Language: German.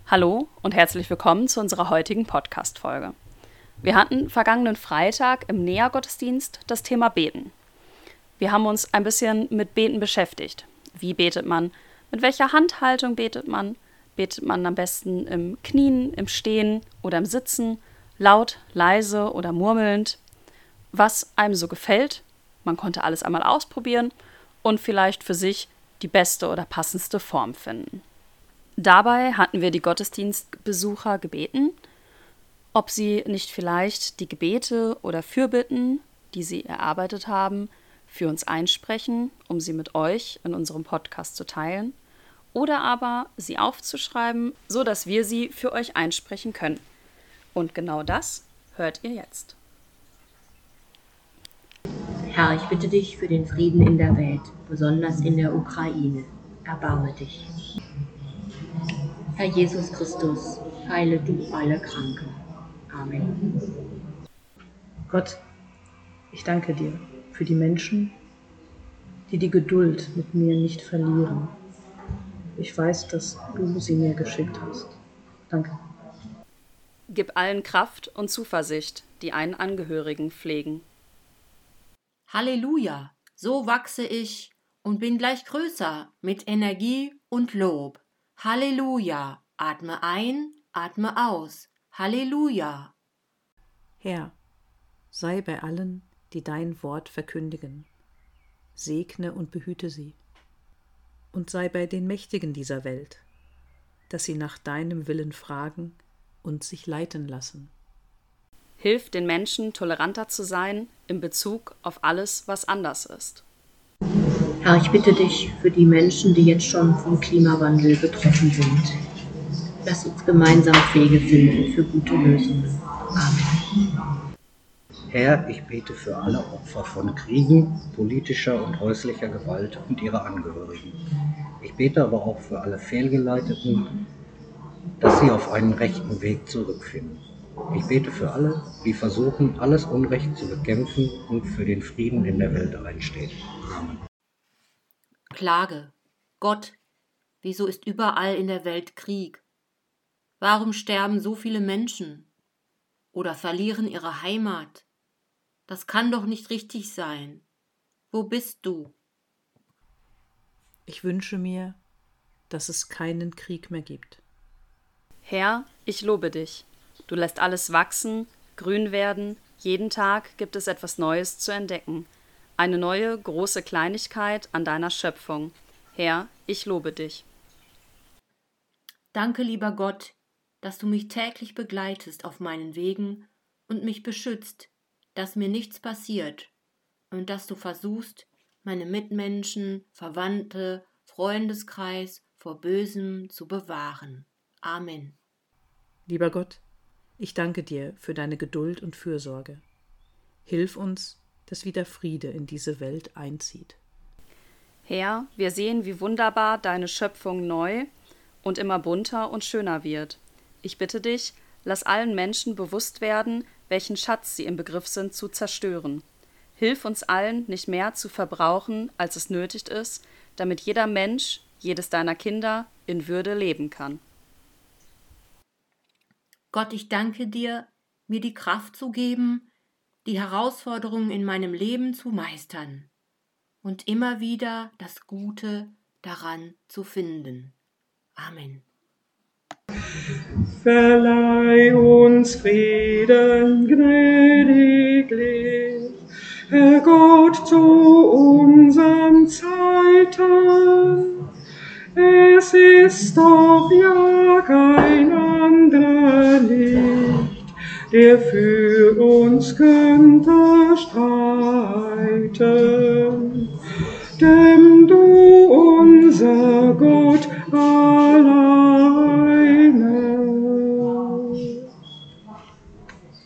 Hallo und herzlich willkommen zu unserer heutigen Podcast-Folge. Wir hatten vergangenen Freitag im Näher-Gottesdienst das Thema Beten. Wir haben uns ein bisschen mit Beten beschäftigt. Wie betet man? Mit welcher Handhaltung betet man? Betet man am besten im Knien, im Stehen oder im Sitzen? Laut, leise oder murmelnd? Was einem so gefällt? Man konnte alles einmal ausprobieren und vielleicht für sich die beste oder passendste Form finden. Dabei hatten wir die Gottesdienstbesucher gebeten, ob sie nicht vielleicht die Gebete oder Fürbitten, die sie erarbeitet haben, für uns einsprechen, um sie mit euch in unserem Podcast zu teilen, oder aber sie aufzuschreiben, so dass wir sie für euch einsprechen können. Und genau das hört ihr jetzt. Herr, ich bitte dich für den Frieden in der Welt, besonders in der Ukraine. Erbarme dich. Herr Jesus Christus, heile du alle Kranken. Amen. Gott, ich danke dir für die Menschen, die die Geduld mit mir nicht verlieren. Ich weiß, dass du sie mir geschickt hast. Danke. Gib allen Kraft und Zuversicht, die einen Angehörigen pflegen. Halleluja, so wachse ich und bin gleich größer mit Energie und Lob. Halleluja, atme ein, atme aus. Halleluja. Herr, sei bei allen, die dein Wort verkündigen. Segne und behüte sie. Und sei bei den Mächtigen dieser Welt, dass sie nach deinem Willen fragen und sich leiten lassen. Hilf den Menschen, toleranter zu sein in Bezug auf alles, was anders ist. Herr, ich bitte dich für die Menschen, die jetzt schon vom Klimawandel betroffen sind. Lass uns gemeinsam Wege finden für gute Lösungen. Amen. Herr, ich bete für alle Opfer von Kriegen, politischer und häuslicher Gewalt und ihre Angehörigen. Ich bete aber auch für alle Fehlgeleiteten, dass sie auf einen rechten Weg zurückfinden. Ich bete für alle, die versuchen, alles Unrecht zu bekämpfen und für den Frieden in der Welt einstehen. Amen. Klage. Gott, wieso ist überall in der Welt Krieg? Warum sterben so viele Menschen oder verlieren ihre Heimat? Das kann doch nicht richtig sein. Wo bist du? Ich wünsche mir, dass es keinen Krieg mehr gibt. Herr, ich lobe dich. Du lässt alles wachsen, grün werden. Jeden Tag gibt es etwas Neues zu entdecken. Eine neue, große Kleinigkeit an deiner Schöpfung. Herr, ich lobe dich. Danke, lieber Gott, dass du mich täglich begleitest auf meinen Wegen und mich beschützt, dass mir nichts passiert und dass du versuchst, meine Mitmenschen, Verwandte, Freundeskreis vor Bösem zu bewahren. Amen. Lieber Gott, ich danke dir für deine Geduld und Fürsorge. Hilf uns, dass wieder Friede in diese Welt einzieht. Herr, wir sehen, wie wunderbar deine Schöpfung neu und immer bunter und schöner wird. Ich bitte dich, lass allen Menschen bewusst werden, welchen Schatz sie im Begriff sind zu zerstören. Hilf uns allen, nicht mehr zu verbrauchen, als es nötig ist, damit jeder Mensch, jedes deiner Kinder, in Würde leben kann. Gott, ich danke dir, mir die Kraft zu geben, die Herausforderungen in meinem Leben zu meistern und immer wieder das Gute daran zu finden. Amen. Verleih uns Frieden gnädiglich, Herr Gott, zu unseren Zeiten. Es ist doch ja kein anderer nicht, der für uns könnte streiten. Denn du, unser Gott,